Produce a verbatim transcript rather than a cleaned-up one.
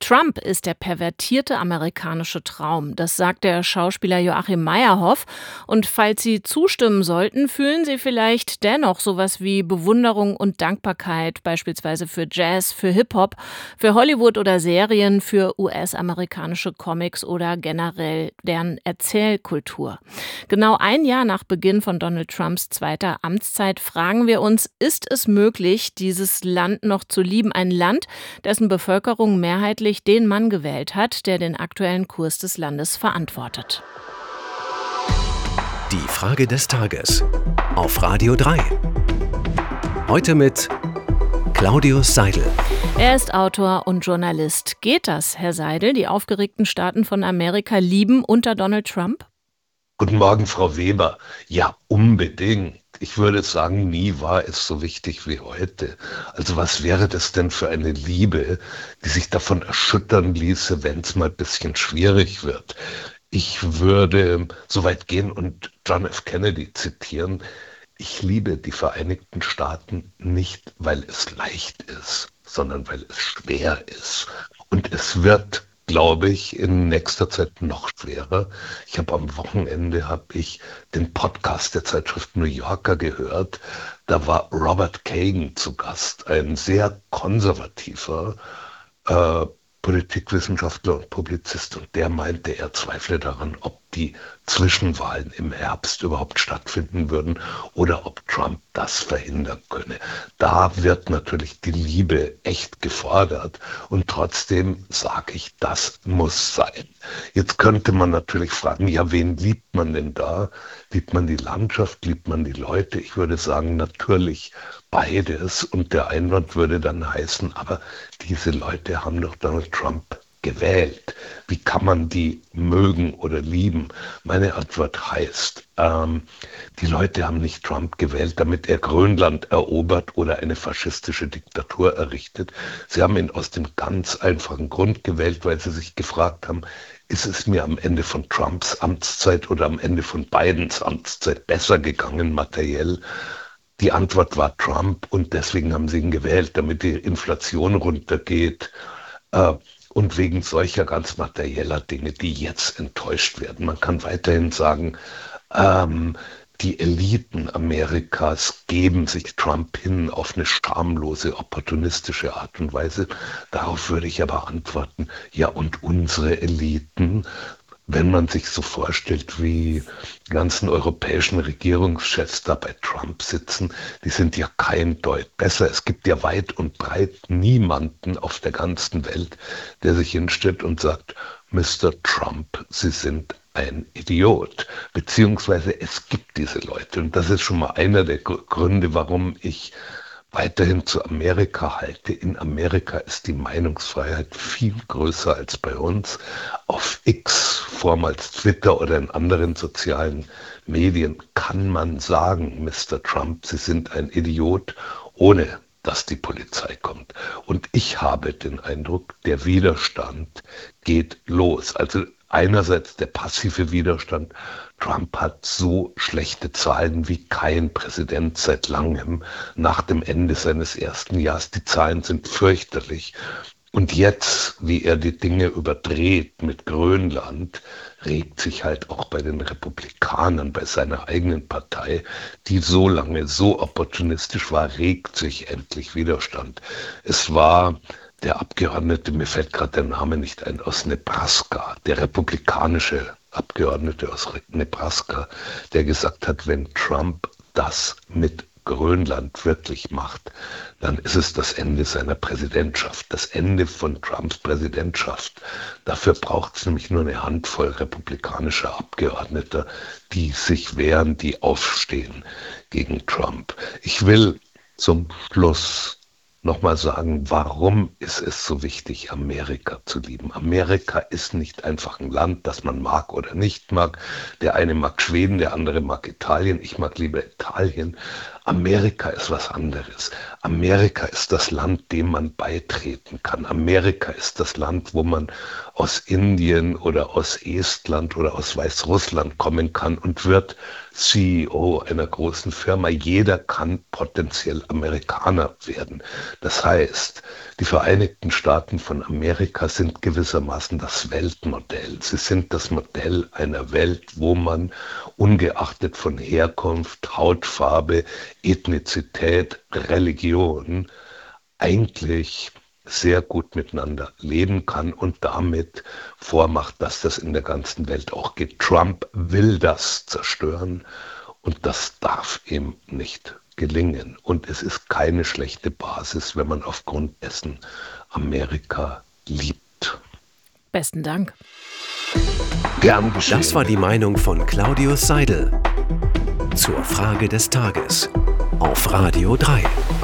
Trump ist der pervertierte amerikanische Traum. Das sagt der Schauspieler Joachim Meyerhoff. Und falls Sie zustimmen sollten, fühlen Sie vielleicht dennoch sowas wie Bewunderung und Dankbarkeit, beispielsweise für Jazz, für Hip-Hop, für Hollywood oder Serien, für U S-amerikanische Comics oder generell deren Erzählkultur. Genau ein Jahr nach Beginn von Donald Trumps zweiter Amtszeit fragen wir uns, ist es möglich, dieses Land noch zu lieben? Ein Land, dessen Bevölkerung mehrheitlich den Mann gewählt hat, der den aktuellen Kurs des Landes verantwortet. Die Frage des Tages auf Radio drei. Heute mit Claudius Seidel. Er ist Autor und Journalist. Geht das, Herr Seidel, die aufgeregten Staaten von Amerika lieben unter Donald Trump? Guten Morgen, Frau Weber. Ja, unbedingt. Ich würde sagen, nie war es so wichtig wie heute. Also was wäre das denn für eine Liebe, die sich davon erschüttern ließe, wenn es mal ein bisschen schwierig wird? Ich würde so weit gehen und John F. Kennedy zitieren. Ich liebe die Vereinigten Staaten nicht, weil es leicht ist, sondern weil es schwer ist. Und es wird, glaube ich, in nächster Zeit noch schwerer. Ich habe am Wochenende habe ich den Podcast der Zeitschrift New Yorker gehört. Da war Robert Kagan zu Gast, ein sehr konservativer äh, Politikwissenschaftler und Publizist. Und der meinte, er zweifle daran, ob die Zwischenwahlen im Herbst überhaupt stattfinden würden oder ob Trump das verhindern könne. Da wird natürlich die Liebe echt gefordert und trotzdem sage ich, das muss sein. Jetzt könnte man natürlich fragen, ja, wen liebt man denn da? Liebt man die Landschaft, liebt man die Leute? Ich würde sagen, natürlich beides, und der Einwand würde dann heißen, aber diese Leute haben doch Donald Trump gewählt. Wie kann man die mögen oder lieben? Meine Antwort heißt, ähm, die Leute haben nicht Trump gewählt, damit er Grönland erobert oder eine faschistische Diktatur errichtet. Sie haben ihn aus dem ganz einfachen Grund gewählt, weil sie sich gefragt haben, ist es mir am Ende von Trumps Amtszeit oder am Ende von Bidens Amtszeit besser gegangen, materiell? Die Antwort war Trump, und deswegen haben sie ihn gewählt, damit die Inflation runtergeht. Äh, Und wegen solcher ganz materieller Dinge, die jetzt enttäuscht werden. Man kann weiterhin sagen, ähm, die Eliten Amerikas geben sich Trump hin auf eine schamlose, opportunistische Art und Weise. Darauf würde ich aber antworten, ja, und unsere Eliten, wenn man sich so vorstellt, wie die ganzen europäischen Regierungschefs da bei Trump sitzen, die sind ja kein Deut besser. Es gibt ja weit und breit niemanden auf der ganzen Welt, der sich hinstellt und sagt, Mister Trump, Sie sind ein Idiot. Beziehungsweise es gibt diese Leute. Und das ist schon mal einer der Gründe, warum ich weiterhin zu Amerika halte. In Amerika ist die Meinungsfreiheit viel größer als bei uns. Auf X, vormals Twitter oder in anderen sozialen Medien, kann man sagen, Mister Trump, Sie sind ein Idiot, ohne dass die Polizei kommt. Und ich habe den Eindruck, der Widerstand geht los. Also einerseits der passive Widerstand. Trump hat so schlechte Zahlen wie kein Präsident seit langem nach dem Ende seines ersten Jahres. Die Zahlen sind fürchterlich. Und jetzt, wie er die Dinge überdreht mit Grönland, regt sich halt auch bei den Republikanern, bei seiner eigenen Partei, die so lange so opportunistisch war, regt sich endlich Widerstand. Es war der Abgeordnete, mir fällt gerade der Name nicht ein, aus Nebraska, der republikanische Abgeordnete aus Nebraska, der gesagt hat, wenn Trump das mit Grönland wirklich macht, dann ist es das Ende seiner Präsidentschaft, das Ende von Trumps Präsidentschaft. Dafür braucht es nämlich nur eine Handvoll republikanischer Abgeordneter, die sich wehren, die aufstehen gegen Trump. Ich will zum Schluss nochmal sagen, warum ist es so wichtig, Amerika zu lieben? Amerika ist nicht einfach ein Land, das man mag oder nicht mag. Der eine mag Schweden, der andere mag Italien. Ich mag lieber Italien. Amerika ist was anderes. Amerika ist das Land, dem man beitreten kann. Amerika ist das Land, wo man aus Indien oder aus Estland oder aus Weißrussland kommen kann und wird C E O einer großen Firma. Jeder kann potenziell Amerikaner werden. Das heißt, die Vereinigten Staaten von Amerika sind gewissermaßen das Weltmodell. Sie sind das Modell einer Welt, wo man ungeachtet von Herkunft, Hautfarbe, Ethnizität, Religion eigentlich sehr gut miteinander leben kann und damit vormacht, dass das in der ganzen Welt auch geht. Trump will das zerstören und das darf ihm nicht gelingen. Und es ist keine schlechte Basis, wenn man aufgrund dessen Amerika liebt. Besten Dank. Gern geschehen. Das war die Meinung von Claudius Seidel zur Frage des Tages auf Radio drei.